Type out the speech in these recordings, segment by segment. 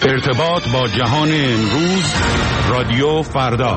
ارتباط با جهان امروز، رادیو فردا.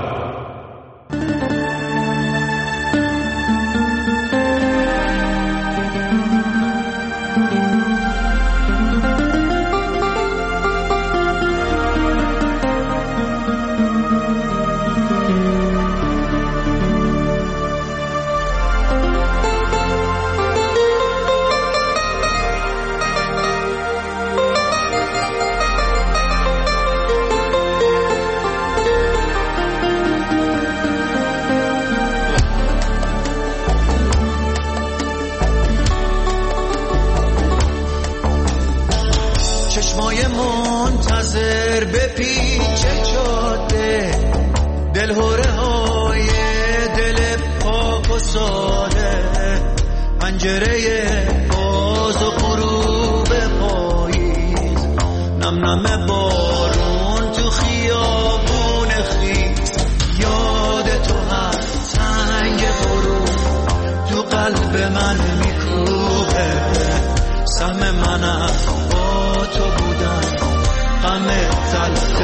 چشمای منتظر به پیچ جاده، دلهوره های دل پاک و ساده، پنجره باز و غروب پاییز، نم نم بارون تو خیابون خیز، یاد تو هست تنگ غروب تو قلب من میکوبه، سهم من است تو بودن، غم تلخ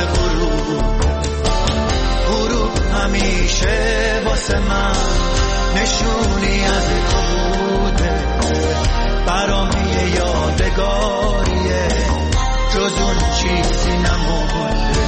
غروب همیشه واسه من نشونی از تو بوده، برام یه یادگاریه جز اون چیزی نمونده.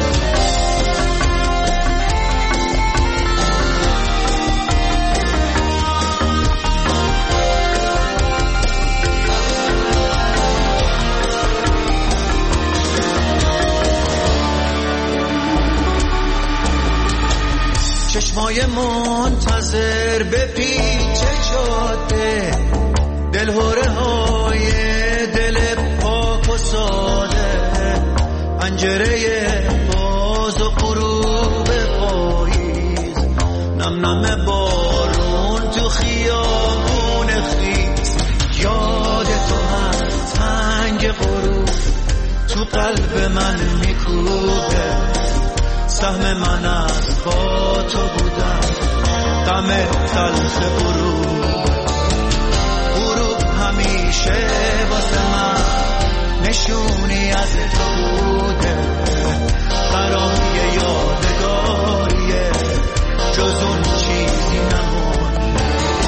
چشمای منتظر به پیچ جاده، دلهوره های دل پاک و ساده، پنجره باز و غروب پاییز، نم نم بارون تو خیابون خیز، یاد تو هست تنگ غروب تو قلب من میکوبه، سهم من از با تو بودن، غم تلخ غروب همیشه واسه من نشونی از تو بوده، برام یه یادگاریه جز اون چیزی نمونده.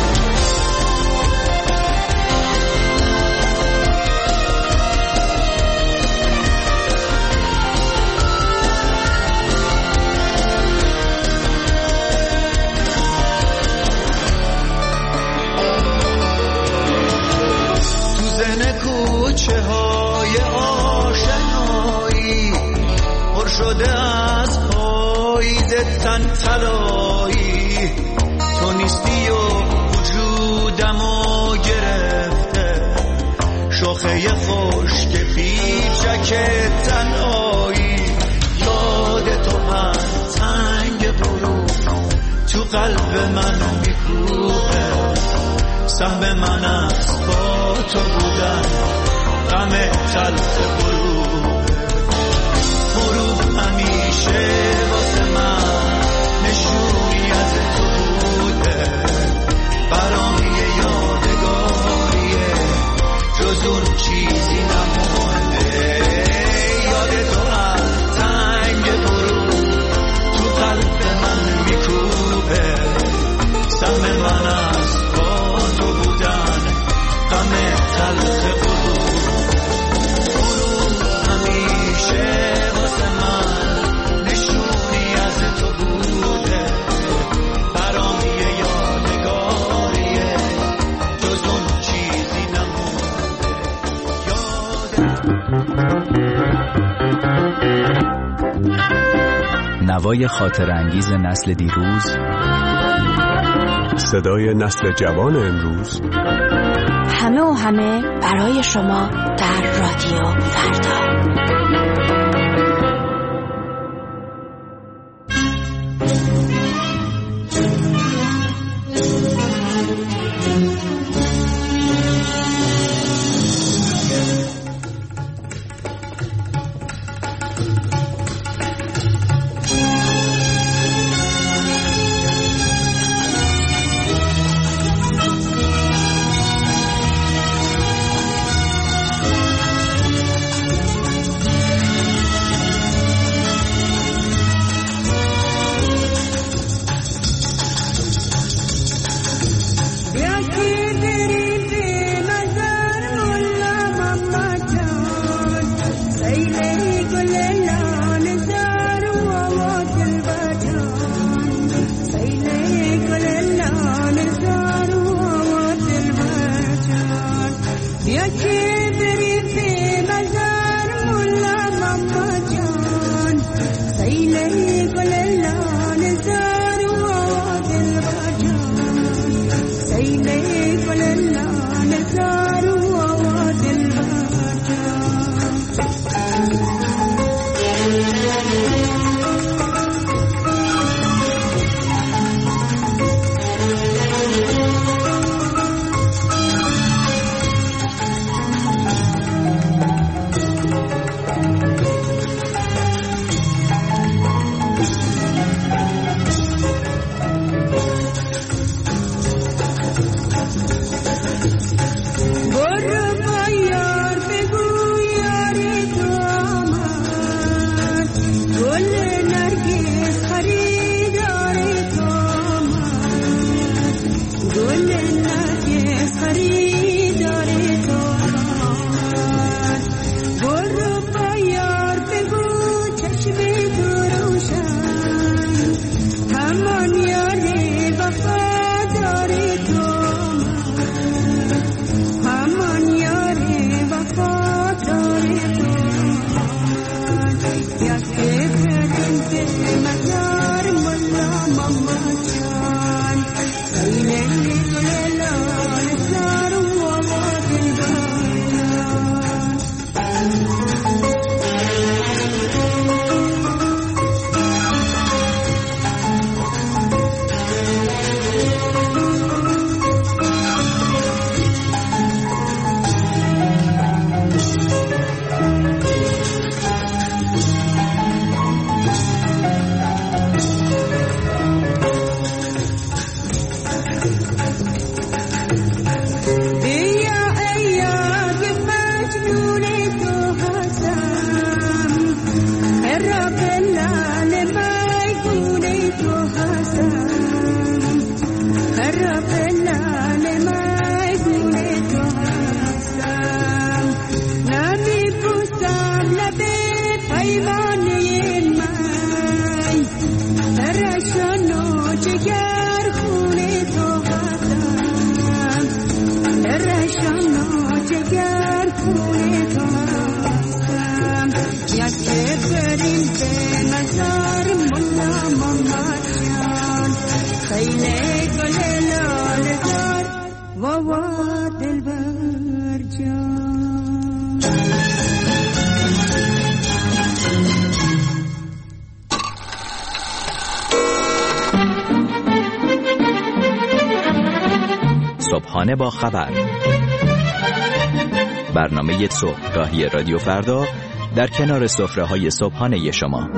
کوچه های آشنایی پر شده از پاییز تن طلایی، تو نیستی و وجودمو گرفته، شاخه خشک پیچک تنهایی، یاد تو هست تنگ غروب تو قلب من میکوبه، سهم من است با تو بودن، غم تلخ غروب همیشه واسه من نشونی از تو بوده، برام یه یادگاریه جز اون چیزی نمونده، یاد تو هست تنگ غروب تو قلب من میکوبه، سهم من است با تو بودن، غم تلخ غروب همیشه واسه من نشونی از تو بوده، برام یه یادگاریه جز اون چیزی نمونده، نوای خاطر انگیز نسل دیروز، صدای نسل جوان امروز، همه و همه برای شما در رادیو فردا. بزار ملا محمد جان خیلی گل لال زار و دلبر جان. صبحانه با خبر، برنامه صبحگاهی رادیو فردا در کنار سفره‌های صبحانه شما.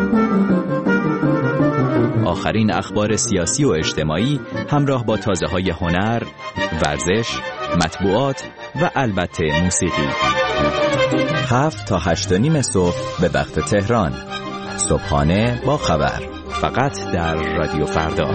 آخرین اخبار سیاسی و اجتماعی همراه با تازه‌های هنر، ورزش، مطبوعات و البته موسیقی. 7 تا 8:30 صبح به وقت تهران. صبحانه با خبر، فقط در رادیو فردا.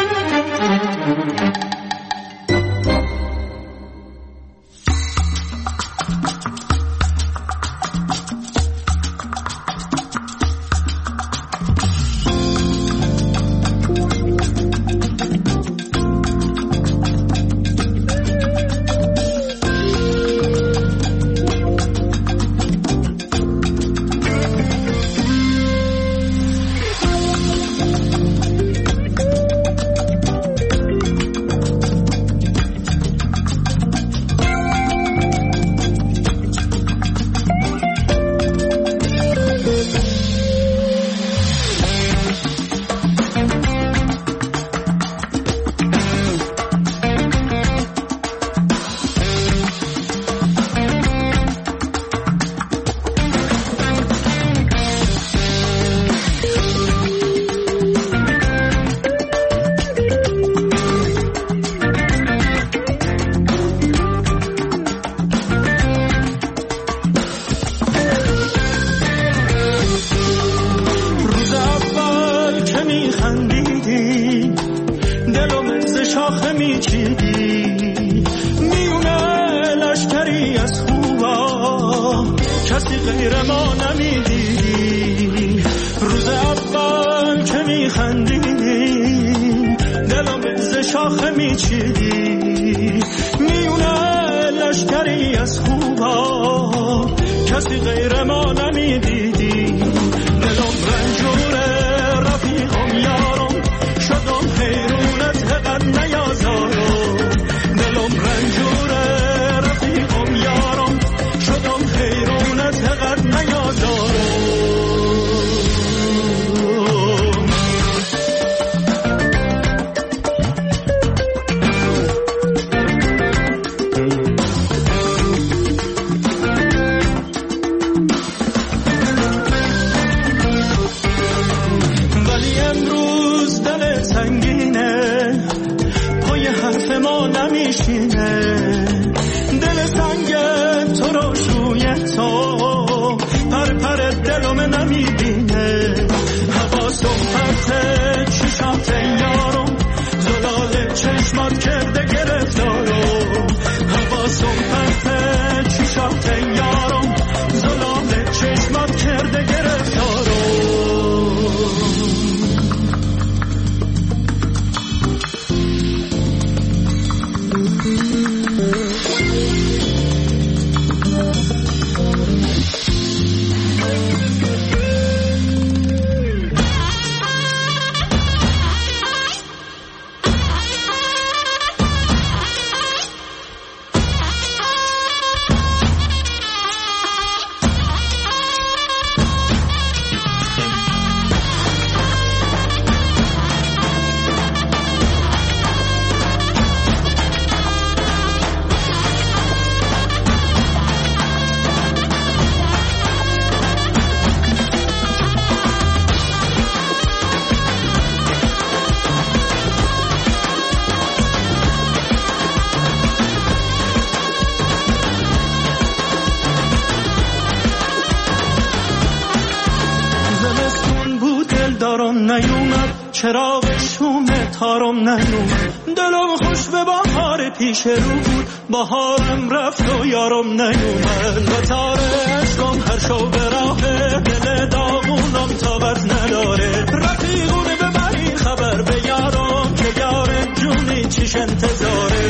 چراغ شوم تارم نیومد، دلم خوش به بهار پیش رو بود، بهارم رفت و یارم نیومد. و تاره عشقم هر شو به راه دل داغونم طاقت نداره. رفیقونه ببری خبر به یارم که یار جونی چیش انتظاره.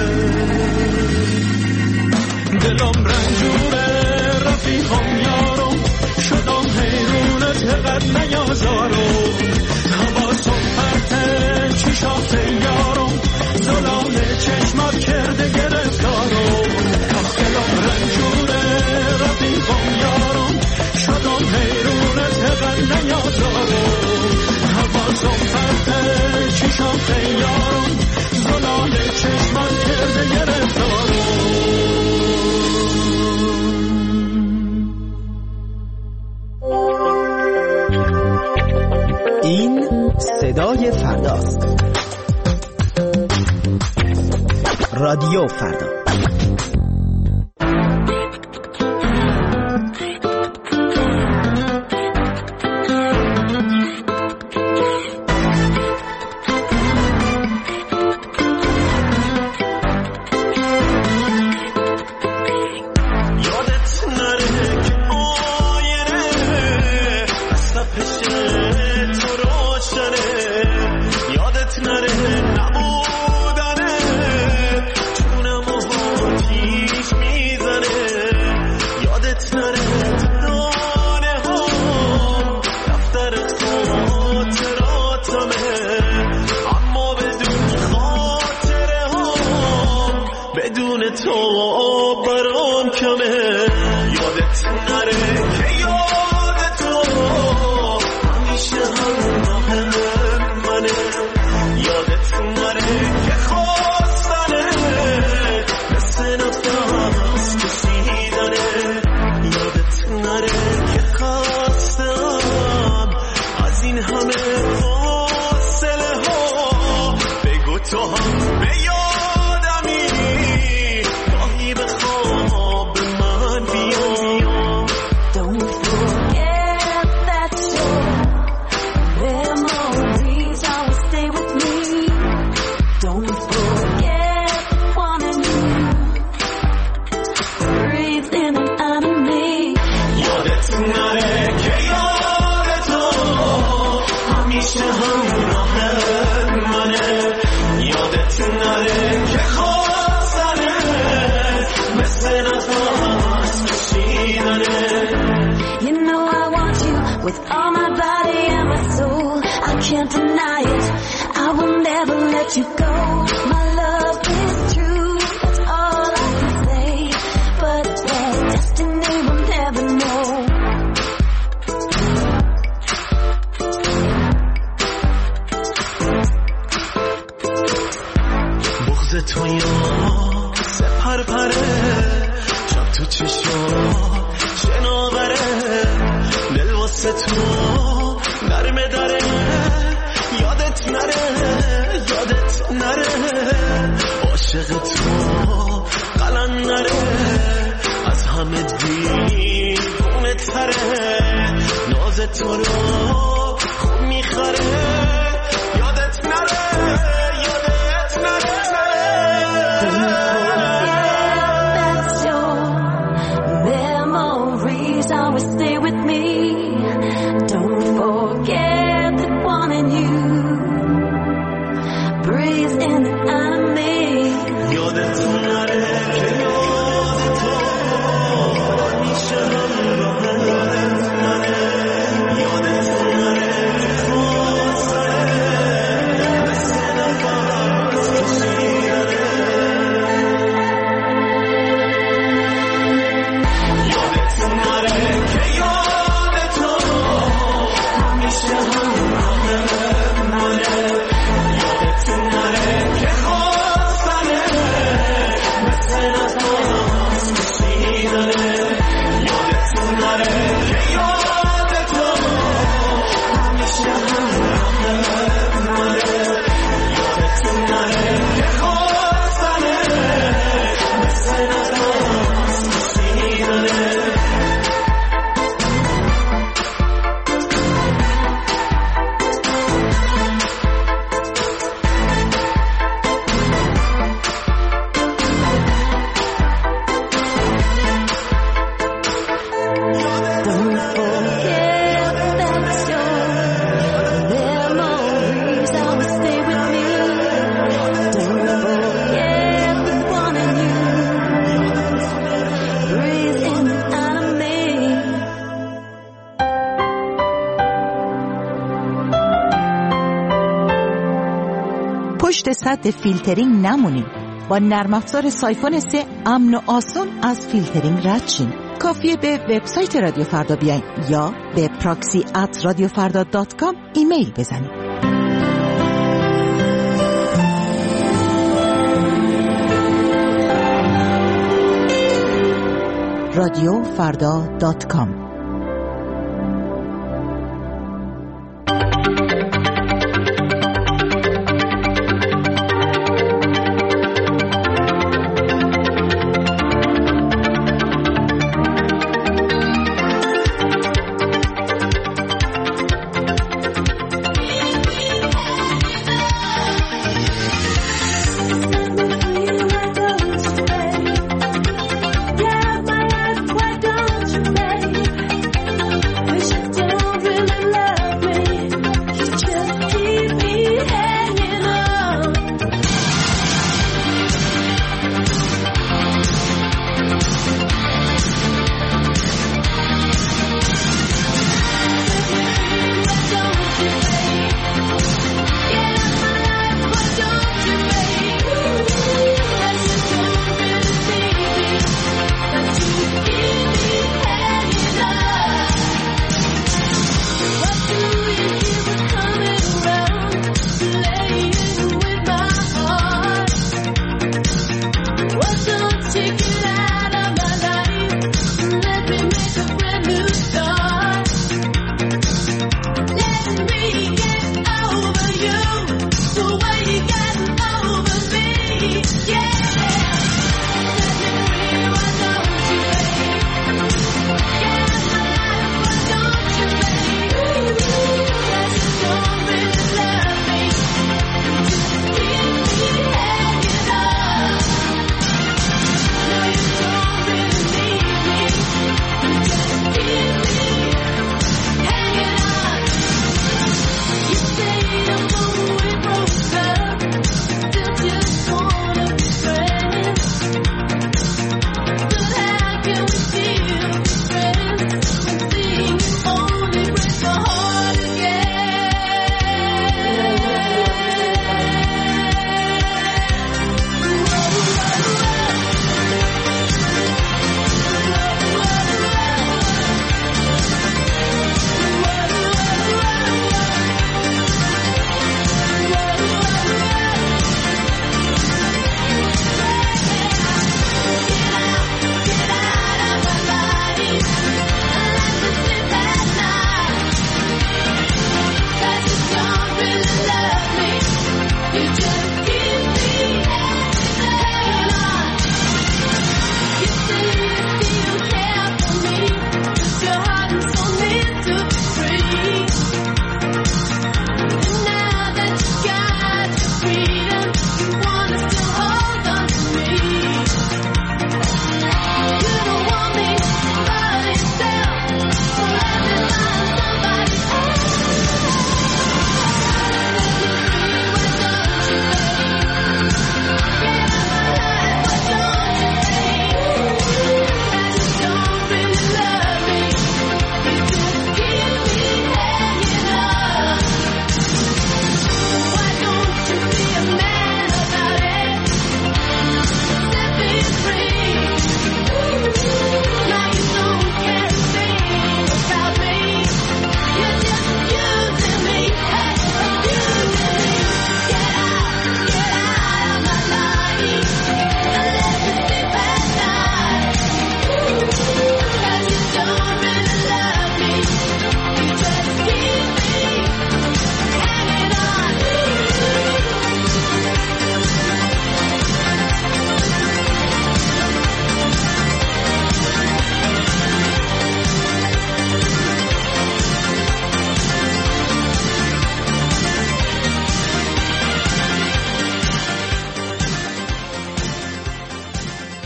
دلم رنجوره رفیقم یارم، شدم حیرونت قد نیازارم. صدای فرداست. رادیو فردا. پشت سد فیلترینگ نمونید. با نرم افزار سایفون 3 امن و آسان از فیلترینگ رد شین. کافیه به وبسایت رادیو فردا بیاین یا به proxy@radiofarda.com ایمیل بزنید. radiofarda.com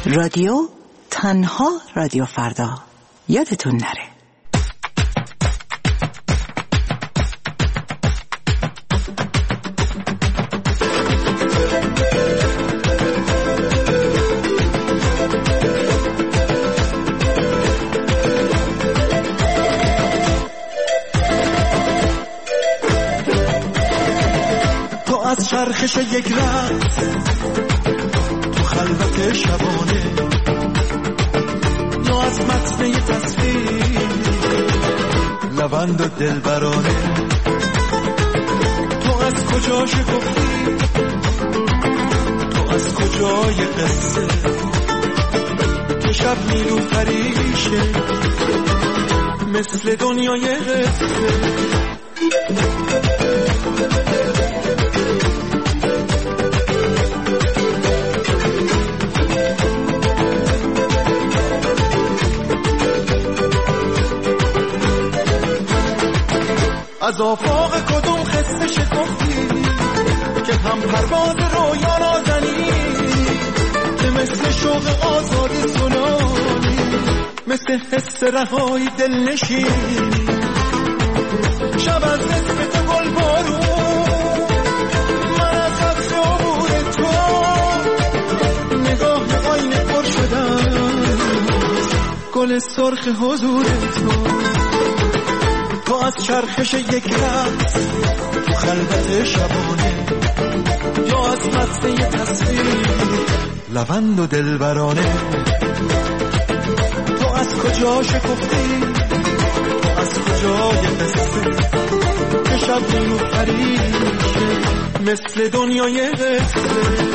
رادیو تنها رادیو فردا، یادتون نره. از چرخش یک رقص تو خلوت شبانه، یا از متن یه تصویر لبند و دلبرانه، تو از کجا شکفتی، تو از کجای قصه، که شب نیرو پریشه مثل دنیای قصه. از آفاق کدوم خسته شکفتی که هم پرواز رویا نازنی، که مثل شوق آزادی سنانی، مثل حس رهایی دلنشینی. شب از اسم تو گل بارون، من از قصر عبور تو، نگاه آینه پر شدن گل سرخ حضور تو. تو از چرخش یک رقص تو خلوت شبانه، یا از متن یه تصویر لبند و دلبرانه، تو از کجا شکفتی، تو از کجای قصه، که شب نیرو پریشه مثل دنیای قصه.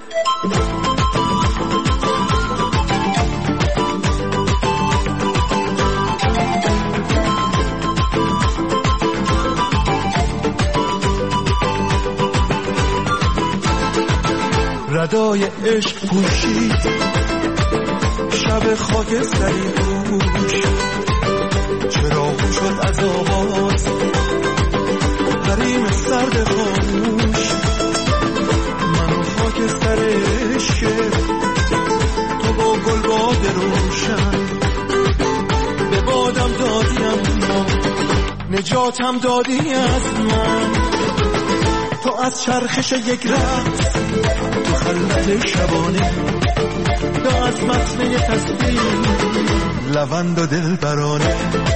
ردای عشق پوشید شب خاکستری روش، چراغ شد از آواز حریم سرد خاموش. منو خاکستر عشق تو با گلباد روشن، به بادم دادیم ما نجاتم دادی از من. تو از چرخش یک رقص تو خلوت شبانه، یا از متن تصویر لبند و دلبرانه،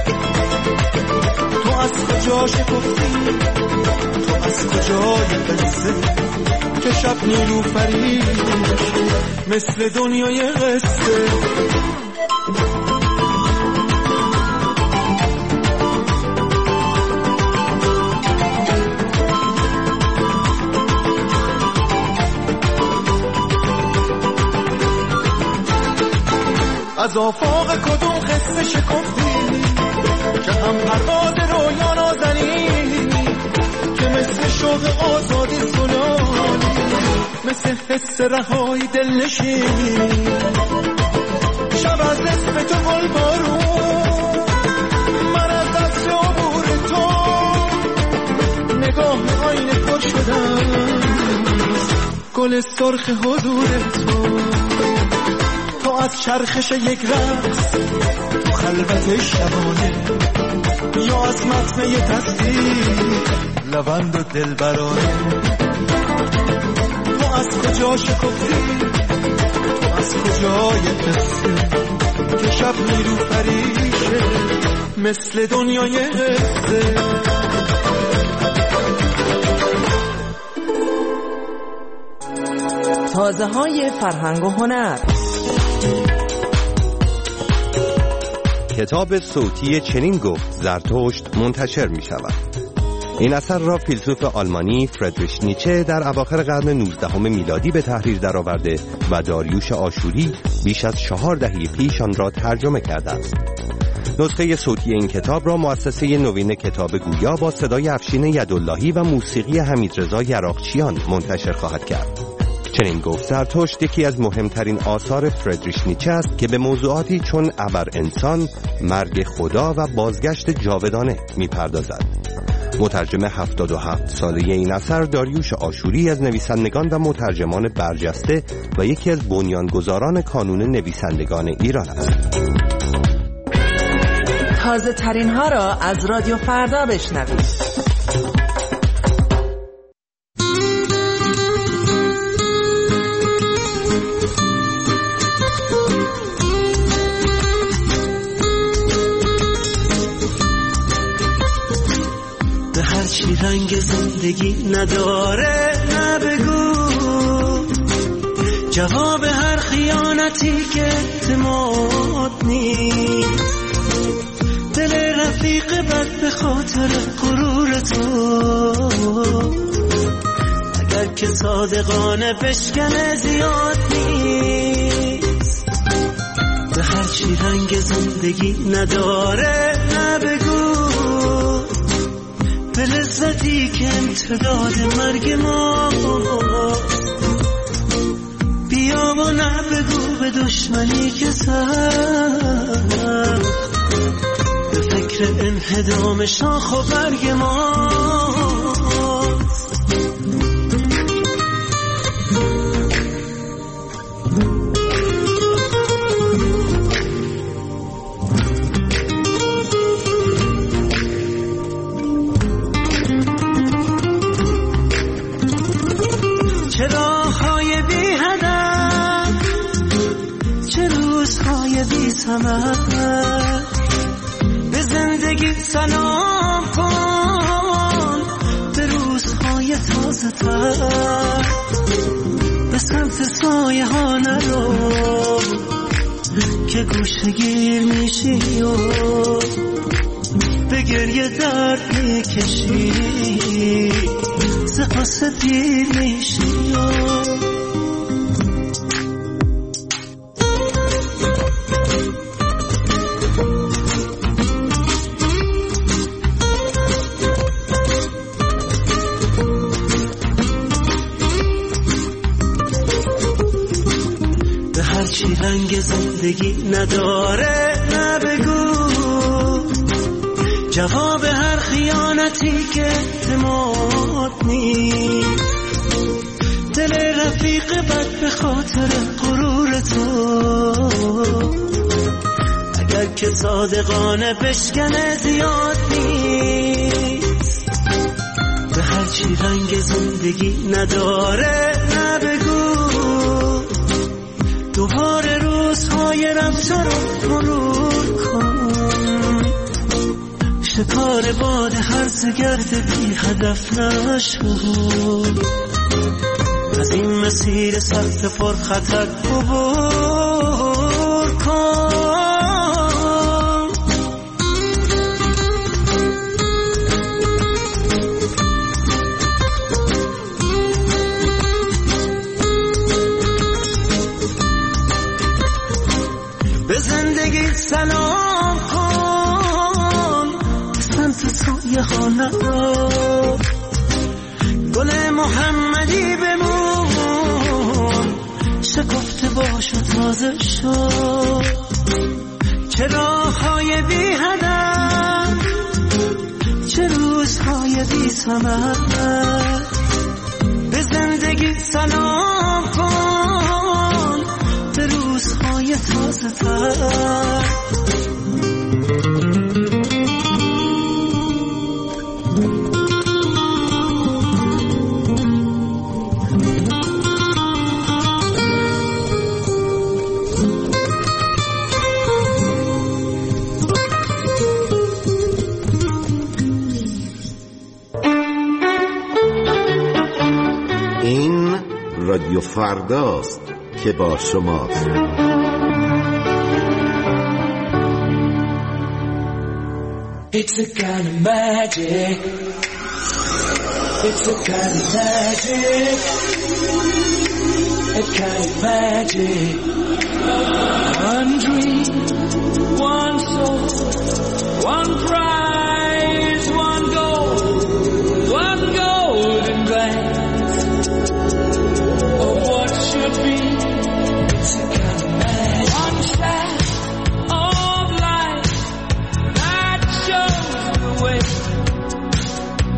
تو از کجا شکفتی، تو از کجای قصه، که شب نیرو پریشه مثل دنیای قصه. از آفاق کدوم خسته شکفتی که هم پرواز رویا نازنی، که مثل شوق آزادی سنانی، مثل حس رهایی دلنشینی. شب از اسم تو گل بارون، من از دست عبور تو، نگاه آینه پر شدن گل سرخ حضور تو. تو از چرخش یک رقص تو خلوت شبانه، یا از متن یه تصویر لبند و دلبرانه، تو از کجا شکفتی، تو از کجای قصه، که شب نیرو پریشه مثل دنیای قصه. تازه های فرهنگ و هنر. کتاب صوتی چنین گفت زرتشت منتشر می شود. این اثر را فیلسوف آلمانی فردریش نیچه در اواخر قرن 19 میلادی به تحریر درآورده و داریوش آشوری بیش از 4 دهه پیش آن را ترجمه کرده است. نسخه صوتی این کتاب را مؤسسه نوین کتاب گویا با صدای افشین یداللهی و موسیقی حمیدرضا یراقچیان منتشر خواهد کرد. چنین گفت زرتشت یکی از مهمترین آثار فردریش نیچه است که به موضوعاتی چون ابر انسان، مرگ خدا و بازگشت جاودانه می‌پردازد. مترجم 77 ساله این اثر داریوش آشوری از نویسندگان و مترجمان برجسته و یکی از بنیانگذاران کانون نویسندگان ایران است. تازه ترین ها را از رادیو فردا بشنوید. هرچی رنگ زندگی نداره نبگو، جواب هر خیانتی که اعتماد نیست، دل رفیق بد به خاطر غرور تو، اگر که صادقانه بشکنه زیاد نیست. به هرچی رنگ زندگی نداره نبگو، به لذتی که امتداد مرگ ما، بیا و نبگو به دشمنی که سر به فکر انهدام شاخ و برگ ما. به زندگی سلام کن، به روزهای تازه تر، به سمت سایه ها نرو که گوشه گیر میشی و به گریه درد میکشی، سپاس دیر میشی و رنگ زندگی نداره نبگو، جواب هر خیانتی که اعتماد نیست، دل رفیق بد به خاطر غرور تو، اگر که صادقانه بشکنه زیاد نیست. به هرچی رنگ زندگی نداره نبگو، دوباره روزهای رفته رو مرور کن، شکار باد هرز گرد بی هدف نشد، از این مسیر سخت پر خطر عبور کن. به زندگی سلام کن، سمت سایه ها نرو، گل محمدی بمون، شکفته باش و تازه شو، چه راههای بی هدف، چه روزهای بی ثمر، به زندگی سلام کن، به روزهای تازه تر. این رادیو فرداست که با شماست. It's a kind of magic. It's a kind of magic. A kind of magic. One dream, one soul, one prize, one golden glance of what should be. It's a kind of magic. One shot of light that shows the way.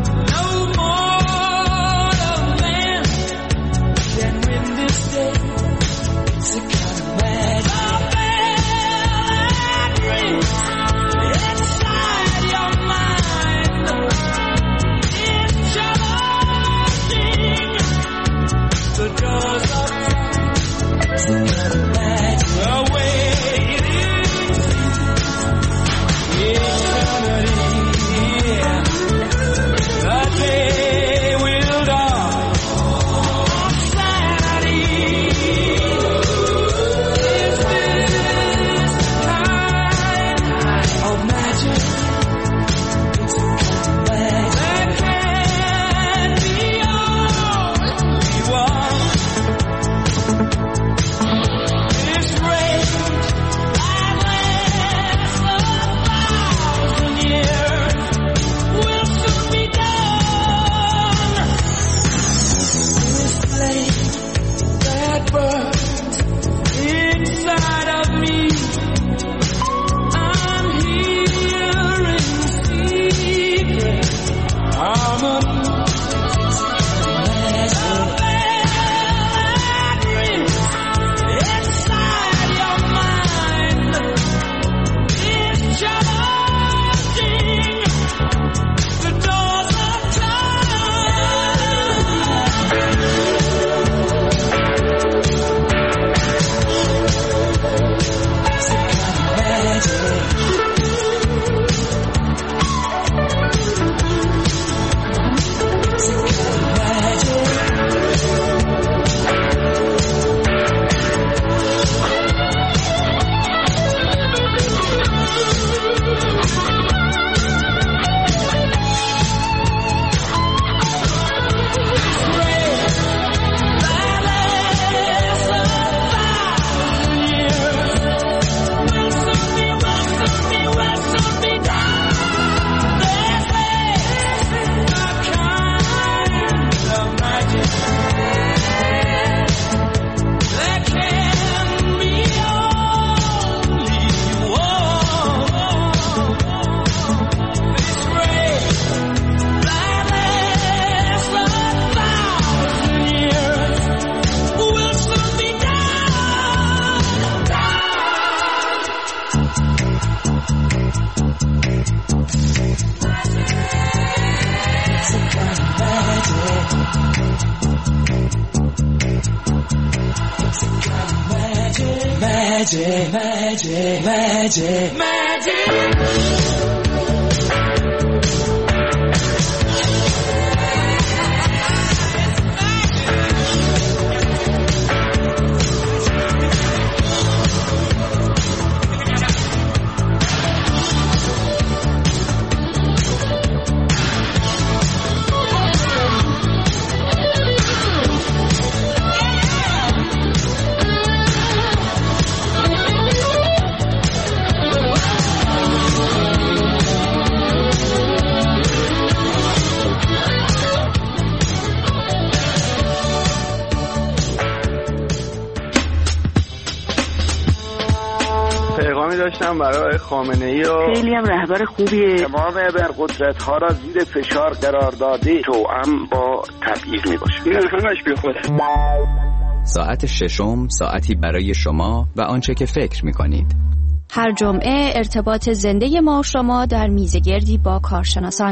داشتم برای خامنه‌ای و خیلی هم رهبر خوبیه. تمام ابرقدرت‌ها را زیر فشار قرار داده توأم با تبعیض میباشه. این همش بی خوده. ساعت ششم ساعتی برای شما و آنچه که فکر می‌کنید. هر جمعه ارتباط زنده ما و شما در میزگردی با کارشناسان.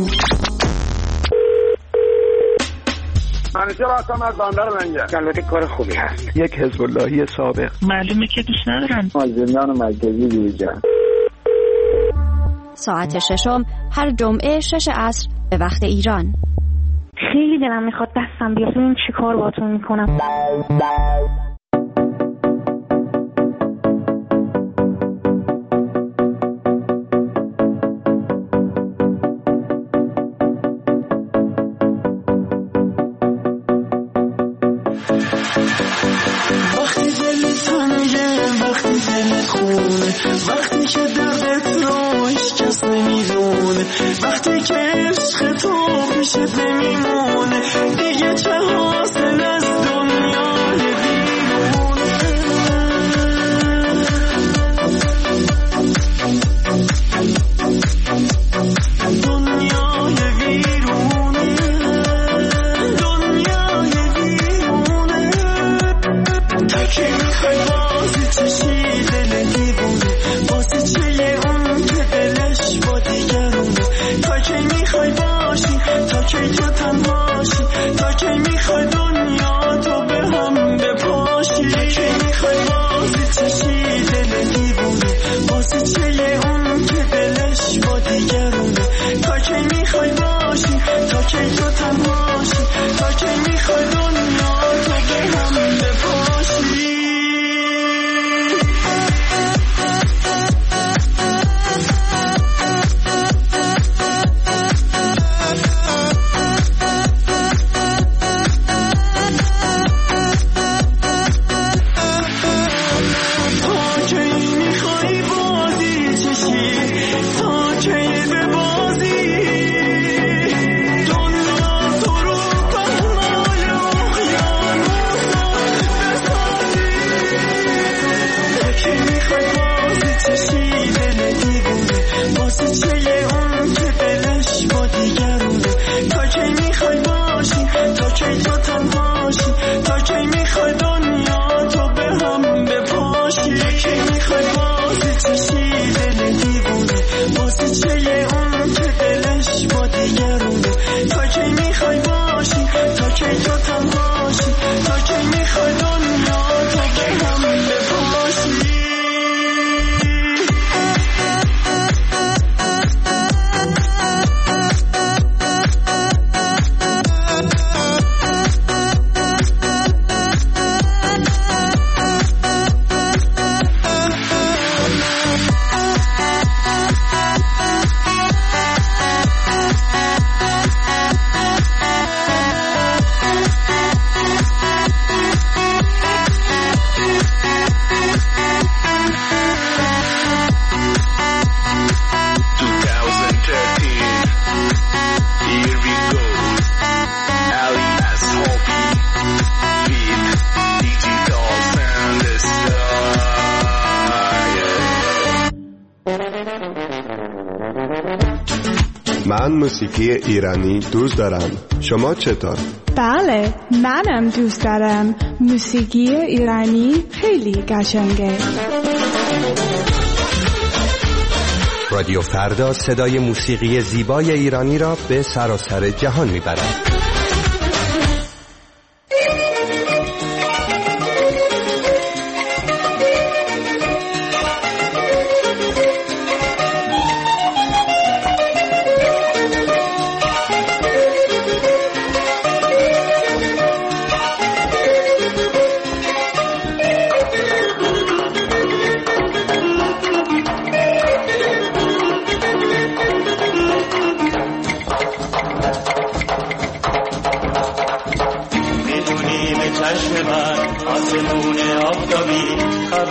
منیجر هستم از بندر منجر. البته کار خوبی هست. یک حزب اللهی سابق. معلومه که دوست ندارن. زندان مرکزی دیوجان. ساعت ششم هر جمعه 6 عصر به وقت ایران. خیلی دلم میخواد دستم بیاد ببینم چی کار باهاتون میکنم. وقتی که دردت رو هیچ کس نمیدونه، وقتی که عشق تو پیشت نمیمونه، دیگه چه حاصل از دنیای بیرونه. دنیای بیرونه، دنیای بیرونه. تا که میخوای بازی چشی دل دیوونه، واسه چیه اون که دلش با دیگرونه. تا کی میخوای باشی، تا کی تو تنهاشی، تا کی میخوای دنیا تو به هم بپاشی. تا کی میخوای بازی چشی دل دیوونه، واسه چیه اون که دلش با دیگرونه. تا کی میخوای باشی، تا کی تو تنهاشی، تا کی میخوای دنیا تو به هم بپاشی. من موسیقی ایرانی دوست دارم. شما چطور؟ بله، منم دوست دارم. موسیقی ایرانی خیلی قشنگه. رادیو فردا صدای موسیقی زیبای ایرانی را به سراسر جهان میبرد.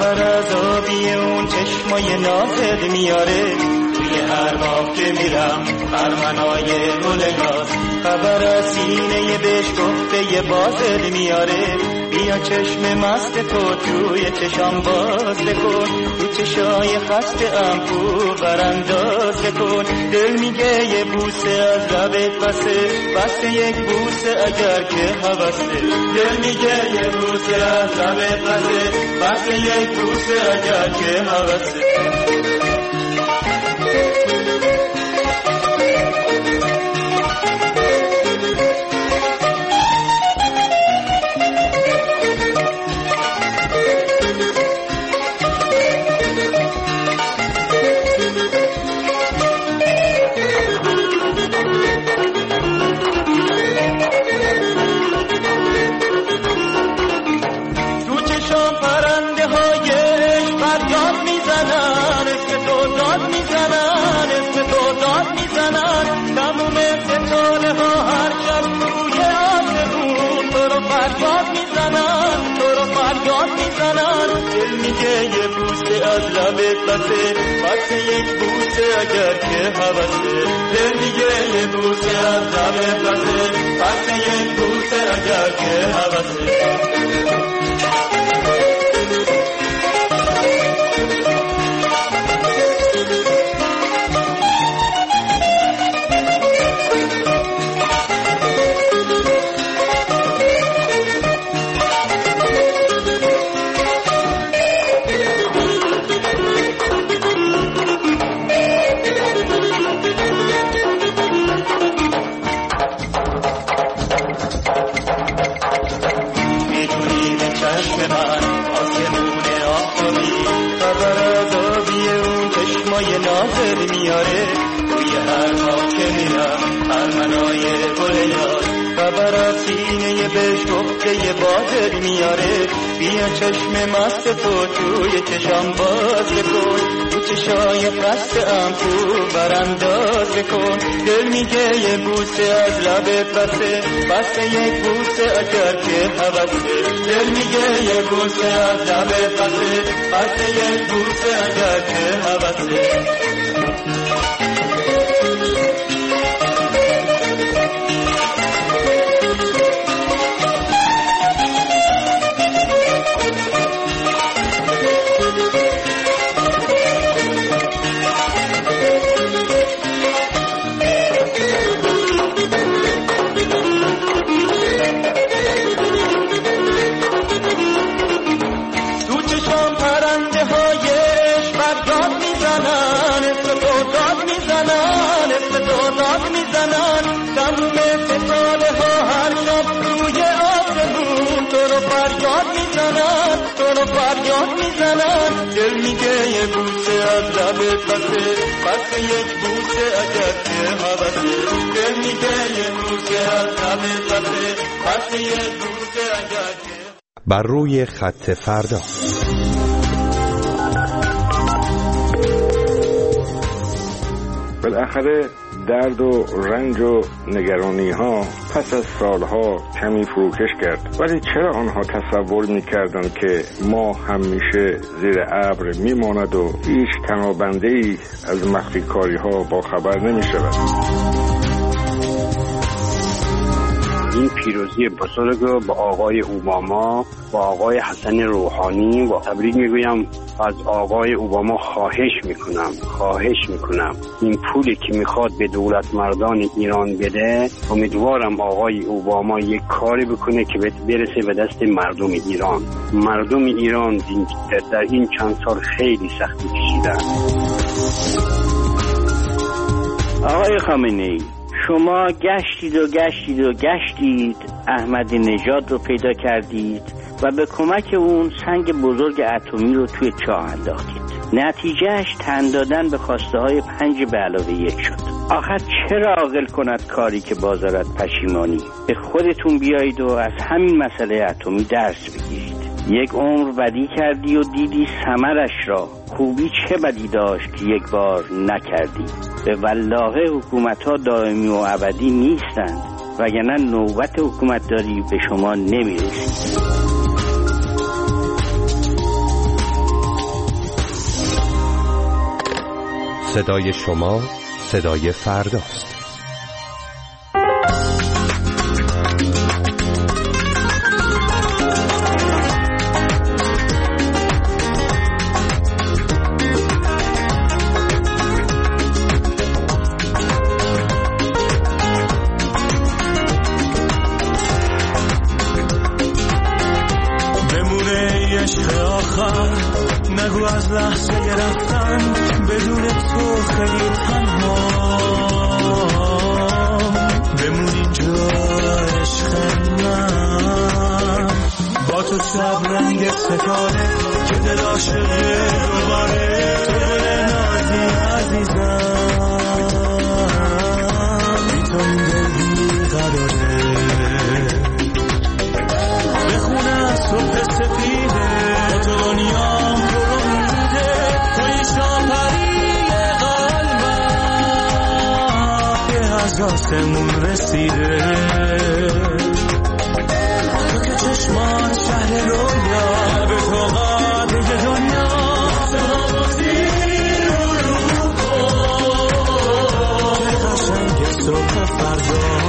خبر از آبی اون چشمای نازت میاره، توی هر باغ که میرم خرمنای گل ناز، خبر از سینه بشکفته بازت میاره، بیا چشم مست تو توی چشام باز بکن، تو چشای خسته امپو برانداز بکن، دل میگه یه بوسه از لبت بسه یک بوسه اگر که هوسته، دل میگه یه بوسه از لبت بسه یک بوسه اگر که هوسته. یه بوسه از لبت بسه یک بوسه اگر که هوسته، دل میگه یه بوسه از لبت بسه یک بوسه اگر که هوسته. نازل میاره، توی هر باغ که میرم خرمنای گل یاد، خبر از سینه بشکفته بازت میاره، بیا چشم مست تو توی چشام باز بکن، تو چشای خسته امپو برانداز بکن، دل میگه یه بوسه از لبت بسه یک بوسه اگر که هوسته، دل میگه یه بوسه از لبت بسه یک بوسه اگر که هوسته. فریاد میزنن، دل میگه یه بوسه از لبت بسه یک بوسه اگر که هوسته، دل میگه یه بوسه از لبت بسه یک بوسه اگر که. بر روی خط فردا. بالاخره درد و رنج و نگرانی ها پس از سالها کمی فروکش کرد، ولی چرا آنها تصور میکردند که ما همیشه زیر ابر میماند و هیچ تنابنده‌ای از مخفی کاری ها با خبر نمیشود؟ این پیروزی بزرگ رو با آقای اوباما، با آقای حسن روحانی و تبریک میگویم. از آقای اوباما خواهش میکنم این پولی که میخواد به دولت مردان ایران بده، امیدوارم آقای اوباما یک کاری بکنه که برسه به دست مردم ایران. مردم ایران در این چند سال خیلی سختی کشیدن. آقای خامنه‌ای، شما گشتید احمدی نژاد رو پیدا کردید و به کمک اون سنگ بزرگ اتمی رو توی چاه انداختید. نتیجهش تن دادن به خواسته های 5+1 شد. آخر چرا عاقل کند کاری که بازارت پشیمانی؟ به خودتون بیایید و از همین مسئله اتمی درس بگیرید. یک عمر بدی کردی و دیدی ثمرش را. خوبی چه بدی داشت که یک بار نکردی؟ به والله حکومت‌ها دائمی و ابدی نیستند، وگرنه نوبت حکومتداری به شما نمیرسید. صدای شما، صدای فرداست. نگو از لحظه گرفتن بدون تو خیلی تنها بمون اینجا عشق من با تو شب رنگ ستاره که دل عاشق دوباره تو دل نازی عزیزم بی تو این دل بیقراره بخونه از صبح سفیده با تو دنیا آسمون رسیده تو که چشمان شهر رویا به تو قدر دنیا سلامتی رو کن که قشنگ صبح فردا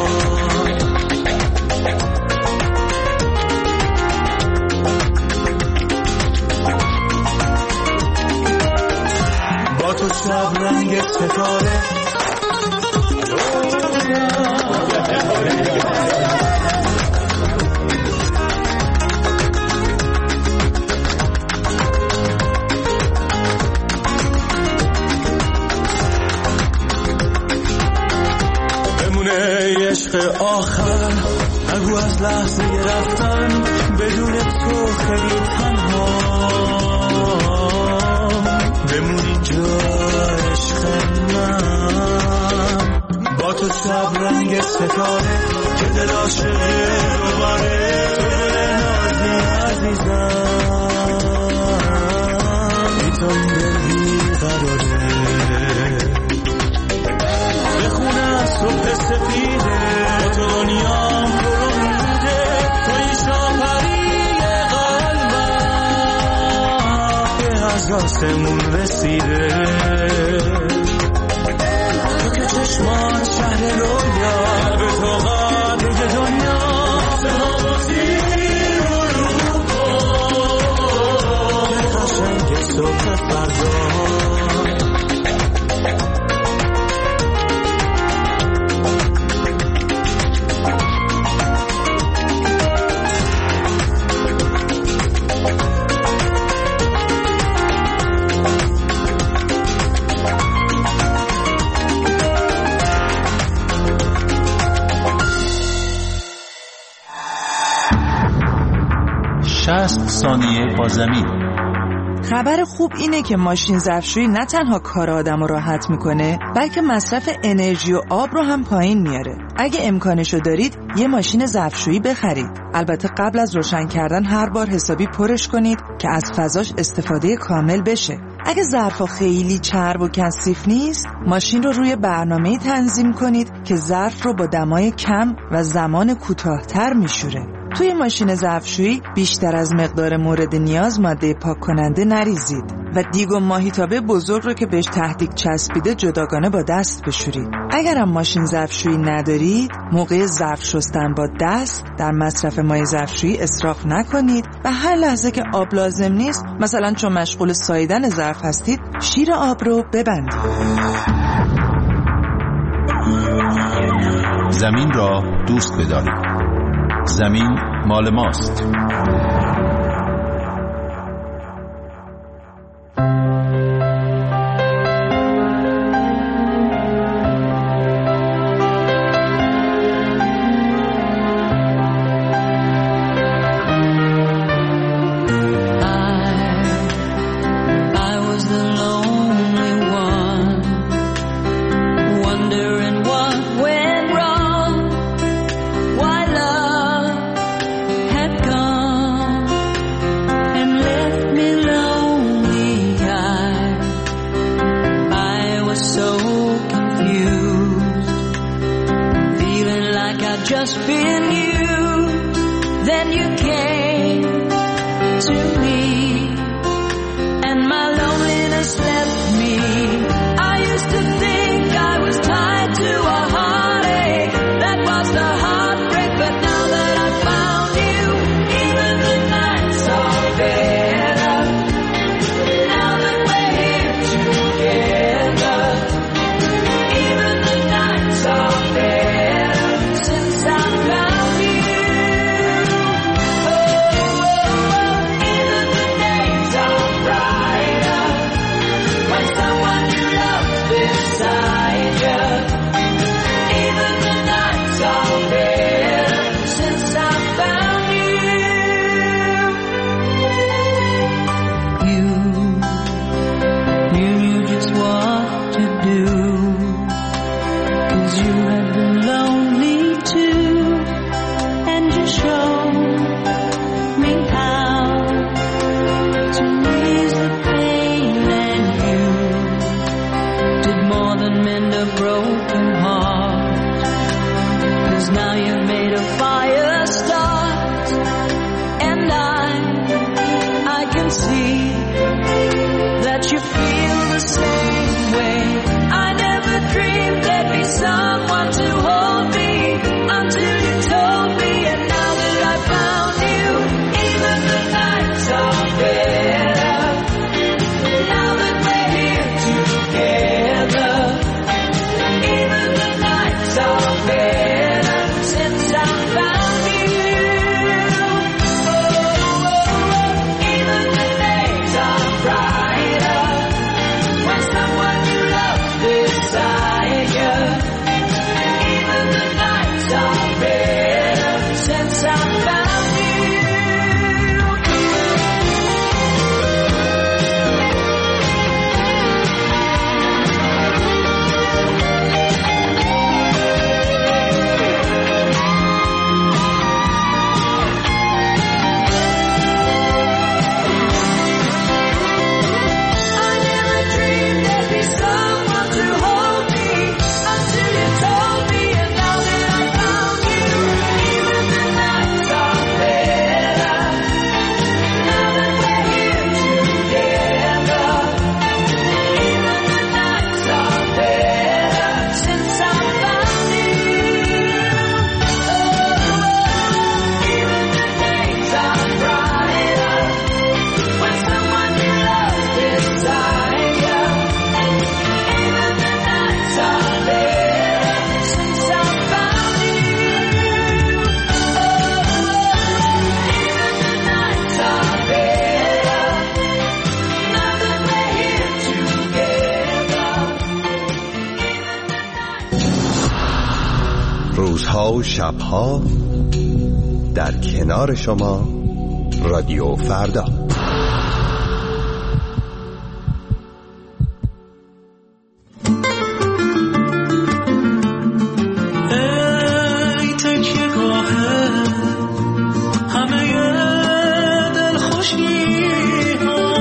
با تو شب رنگ ستاره عشق آخر نگو از لحظه رفتن بدون تو خیلی تنها بمون اینجا عشق من با تو شب رنگ ستاره که دل عاشق دوباره تو دل نازی عزیزم بی تو این دل بیقراره بخونه از صبح سفیده تو دنیام بروده تو ایشا پری قلبم که از آسمون رسیده تو که چشمان شهر رویا به تو قدر دنیا سلامتی رو کن که قشنگ صبح فردا ثانیه با زمین. خبر خوب اینه که ماشین ظرفشویی نه تنها کار آدم رو راحت میکنه بلکه مصرف انرژی و آب رو هم پایین میاره. اگه امکانشو دارید یه ماشین ظرفشویی بخرید. البته قبل از روشن کردن هر بار حسابی پرش کنید که از فضاش استفاده کامل بشه. اگه ظرفا خیلی چرب و کثیف نیست ماشین رو روی برنامه‌ای تنظیم کنید که ظرف رو با دمای کم و زمان کوتاه‌تر میشوره. توی ماشین ظرفشویی بیشتر از مقدار مورد نیاز ماده پاک کننده نریزید و دیگ و ماهیتابه بزرگ رو که بهش تهدیگ چسبیده جداگانه با دست بشورید. اگرم ماشین ظرفشویی ندارید موقع ظرف شستن با دست در مصرف مایع ظرفشویی اسراف نکنید و هر لحظه که آب لازم نیست مثلا چون مشغول ساییدن ظرف هستید شیر آب رو ببندید. زمین را دوست بدارید. زمین مال ماست. just been you. Then you came to me, and my loneliness left me. I used 'cause now you've made a fire start, and I can see that you feel the same way. I never dreamed there'd be someone to hold me until you told me, and now that I found you, even the nights are better. Now that we're here together, even the nights are better since I found you. Oh, even the days are brighter when someone you love beside you. Even the nights are better since I found you. I never dreamed there'd be someone to hold me until you told me, and now that I found you, even the nights are better. Now that we're here together, even the nights are better since I found you. Oh, even the days are brighter when someone you love beside you. Even the nights are better since I found you. Even the nights are better now that we're here together. روزها و شبها در کنار شما رادیو فردا. ای تکیه گاه همه دلخوشی ها،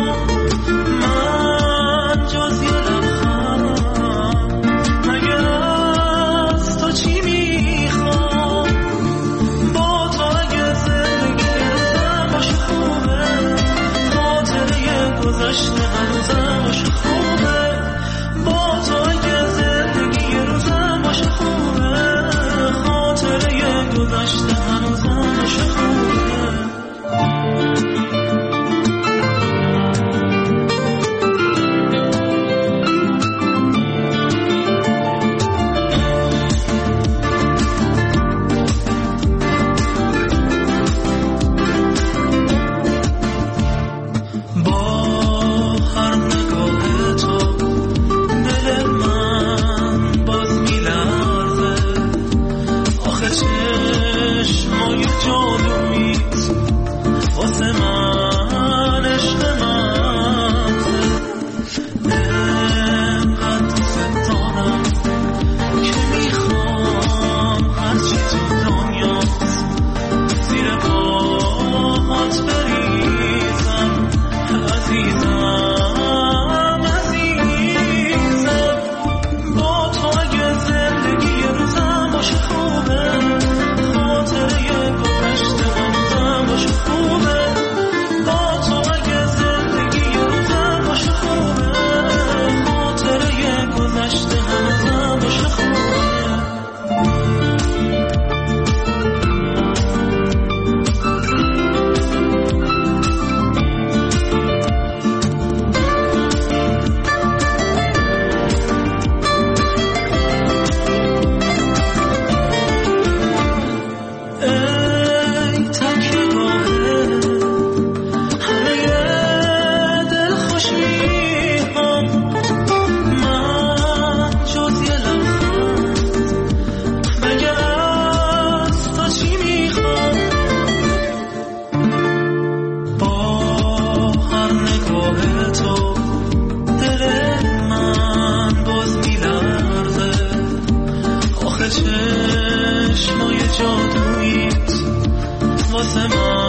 من جز یه لبخند مگر از تو چی میخوام؟ با تو اگه زندگی روزم باشه خوبه، خاطره گذشته هنوزم باشه خوبه. با تو اگه زندگی روزم باشه خوبه، خاطره گذشته هنوزم باشه خوبه. با هر نگاه تو دل من باز میلرزه، آخه چشمای جادوییت واسه من عشق منزه. انقدر دوست دارم که میخوام هرچی تو دنیاست زیر پاهات بریزم. عزیزم عزیزم، با تو اگه زندگی روزم باشه خوبه، خاطره گذشته هنوزم باشه خوبه. با تو اگه زندگی روزم باشه خوبه، خاطره گذشته هنوزم باشه خوبه. ای تکیه گاه همه دلخوشی ها، من جز یه لبخند مگر از تو چی میخوام؟ با هر نگاه تو دل من باز میلرزه، آخه چشمای جادوییت واسه من